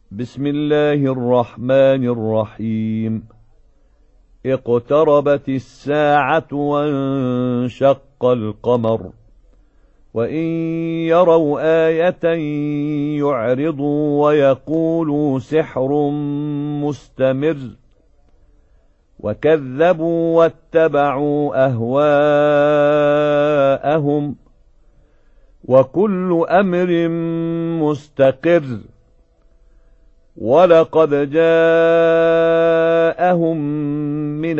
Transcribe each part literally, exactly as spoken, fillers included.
بسم الله الرحمن الرحيم. اقتربت الساعة وانشق القمر وإن يروا آية يعرضوا ويقولوا سحر مستمر وكذبوا واتبعوا أهواءهم وكل أمر مستقر ولقد جاءهم من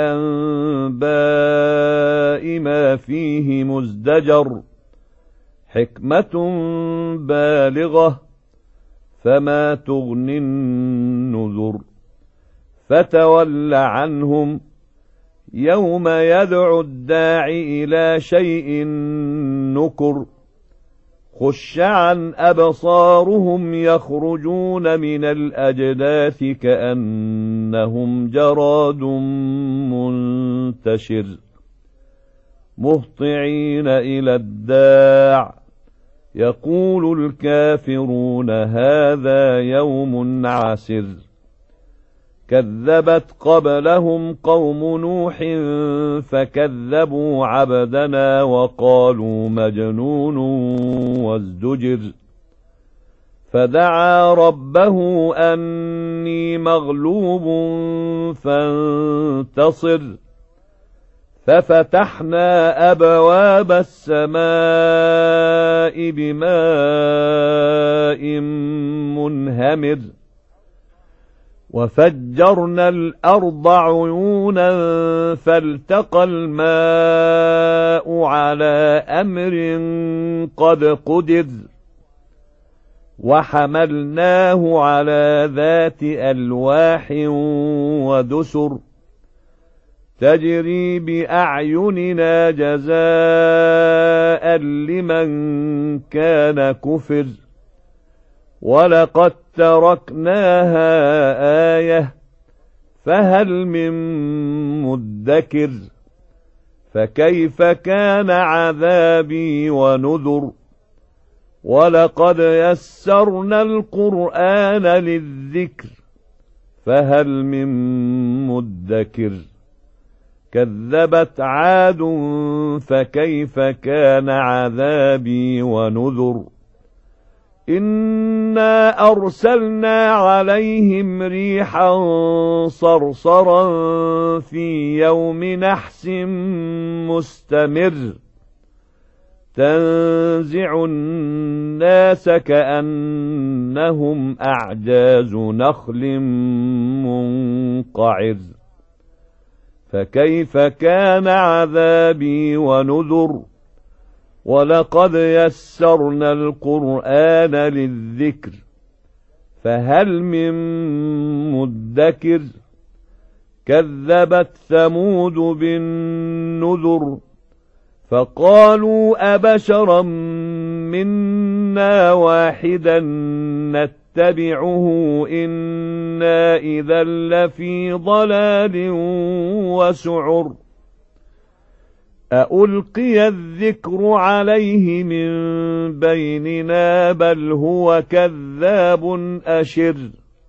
الأنباء ما فيه مزدجر حكمة بالغة فما تغني النذر فتول عنهم يوم يدعو الداع إلى شيء نكر خش عن أبصارهم يخرجون من الأجداث كأنهم جراد منتشر مهطعين إلى الداع يقول الكافرون هذا يوم عسر كذبت قبلهم قوم نوح فكذبوا عبدنا وقالوا مجنون وازدجر فدعا ربه أني مغلوب فانتصر ففتحنا أبواب السماء بماء منهمر وفجرنا الأرض عيونا فالتقى الماء على أمر قد قدر وحملناه على ذات ألواح ودسر تجري بأعيننا جزاء لمن كان كفر ولقد تركناها آية فهل من مدكر فكيف كان عذابي ونذر ولقد يسرنا القرآن للذكر فهل من مدكر كذبت عاد فكيف كان عذابي ونذر إنا أرسلنا عليهم ريحا صرصرا في يوم نحس مستمر تنزع الناس كأنهم أعجاز نخل منقعر فكيف كان عذابي ونذر ولقد يسرنا القرآن للذكر فهل من مدكر كذبت ثمود بالنذر فقالوا أبشرا منا واحدا نتبعه إنا إذا لفي ضلال وسعر أألقي الذكر عليه من بيننا بل هو كذاب أشر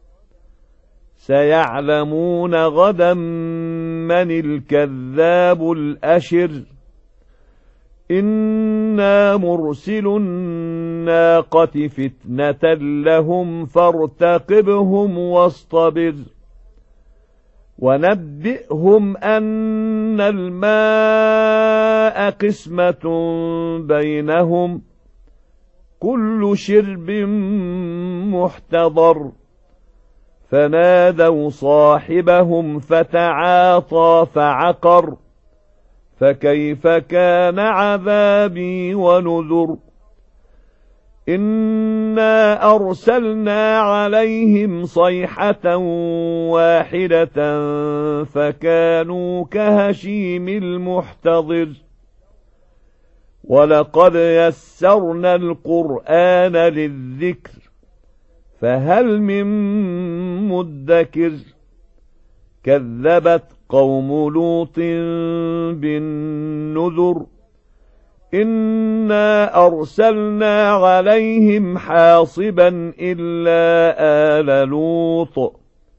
سيعلمون غدا من الكذاب الأشر إنا مرسل الناقة فتنة لهم فارتقبهم واصطبر ونبئهم أن الماء قسمة بينهم كل شرب محتضر فنادوا صاحبهم فتعاطى فعقر فكيف كان عذابي ونذر إنا أرسلنا عليهم صيحة واحدة فكانوا كهشيم المحتضر ولقد يسرنا القرآن للذكر فهل من مدكر كذبت قوم لوط بالنذر إنا أرسلنا عليهم حاصبا إلا آل لوط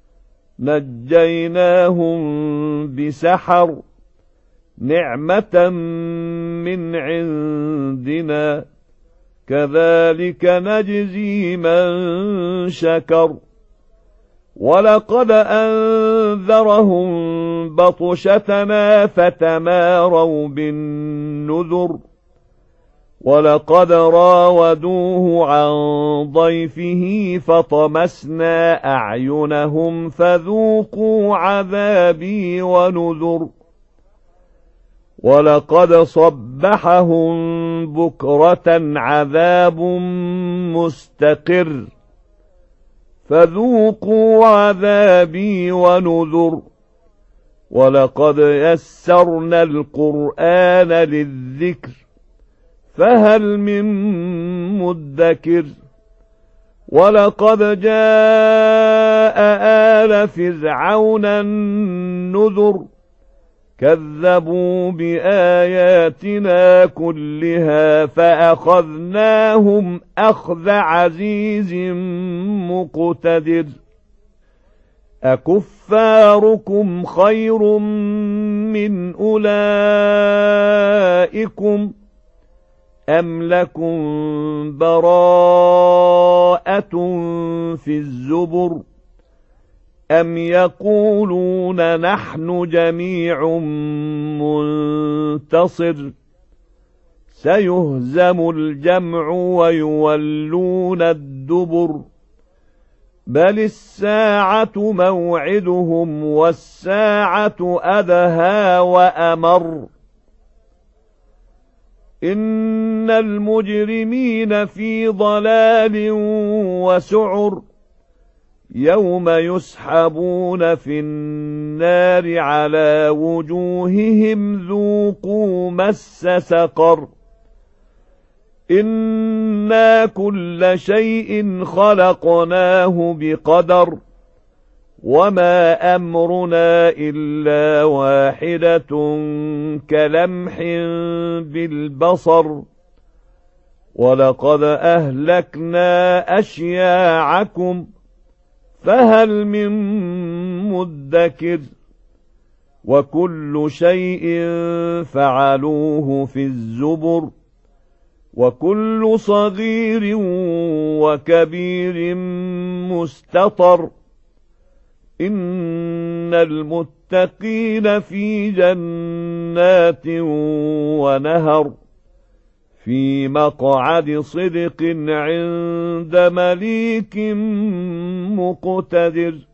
نجيناهم بسحر نعمة من عندنا كذلك نجزي من شكر ولقد أنذرهم بطشتنا فتماروا بالنذر ولقد راودوه عن ضيفه فطمسنا أعينهم فذوقوا عذابي ونذر ولقد صبحهم بكرة عذاب مستقر فذوقوا عذابي ونذر ولقد يسرنا القرآن للذكر فهل من مدكر ولقد جاء آل فرعون النذر كذبوا بآياتنا كلها فأخذناهم أخذ عزيز مقتدر أكفاركم خير من أولئكم أم لكم براءة في الزبر أم يقولون نحن جميع منتصر سيهزم الجمع ويولون الدبر بل الساعة موعدهم والساعة أدهى وأمر إن المجرمين في ضلال وسعر يوم يسحبون في النار على وجوههم ذوقوا مس سقر إنا كل شيء خلقناه بقدر وما أمرنا إلا واحدة كلمح بالبصر ولقد أهلكنا أشياعكم فهل من مدكر وكل شيء فعلوه في الزبر وكل صغير وكبير مستطر إن المتقين في جنات ونهر في مقعد صدق عند مليك مقتدر